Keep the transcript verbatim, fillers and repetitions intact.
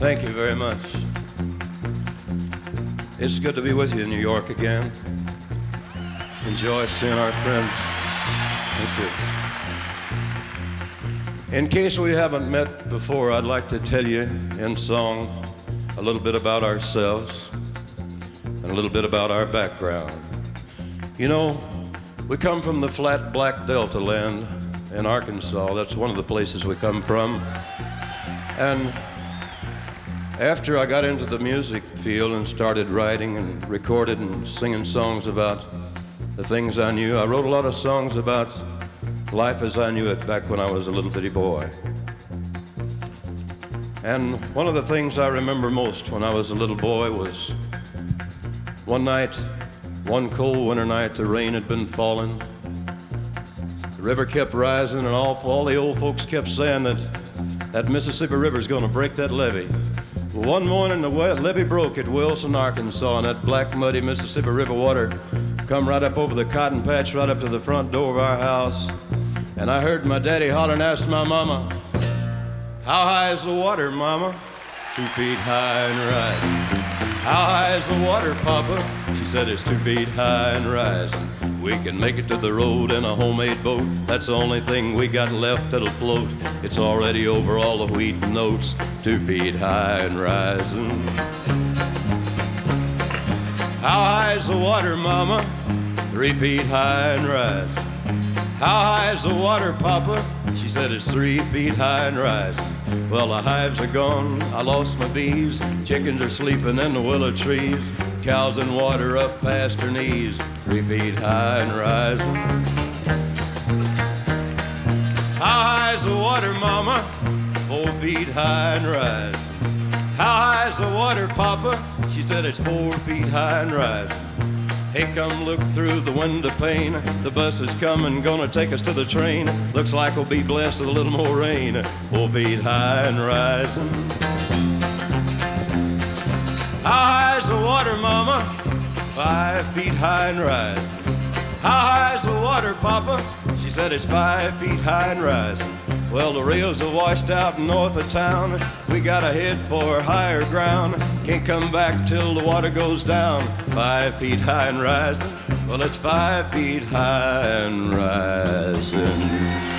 Thank you very much. It's good to be with you in New York again. Enjoy seeing our friends. Thank you. In case we haven't met before, I'd like to tell you in song a little bit about ourselves and a little bit about our background. You know, we come from the flat black delta land in Arkansas. That's one of the places we come from. And after I got into the music field and started writing and recorded and singing songs about the things I knew, I wrote a lot of songs about life as I knew it back when I was a little bitty boy. And one of the things I remember most when I was a little boy was one night, one cold winter night, the rain had been falling. The river kept rising, and all, all the old folks kept saying that that Mississippi River's gonna break that levee. Well, one morning the levee broke at Wilson, Arkansas, and that black, muddy Mississippi River water come right up over the cotton patch, right up to the front door of our house. And I heard my daddy holler and ask my mama, "How high is the water, mama?" "Two feet high and rising." "How high is the water, papa?" She said, "It's two feet high and rising. We can make it to the road in a homemade boat. That's the only thing we got left that'll float. It's already over all the wheat and oats. Two feet high and rising." "How high is the water, mama?" "Three feet high and rising." "How high is the water, papa?" She said, "It's three feet high and rising." Well, the hives are gone, I lost my bees. Chickens are sleeping in the willow trees. Cows in water up past her knees. Three feet high and rising. "How high is the water, mama?" "Four feet high and rising." "How high is the water, papa?" She said, "It's four feet high and rising." Hey, come look through the window pane. The bus is coming, gonna take us to the train. Looks like we'll be blessed with a little more rain. Four feet high and rising. "How high is the water, mama?" Five feet high and rising. "How high is the water, papa?" She said, "It's five feet high and rising." Well, the rails are washed out north of town. We gotta head for higher ground. Can't come back till the water goes down. Five feet high and rising. Well, it's five feet high and rising.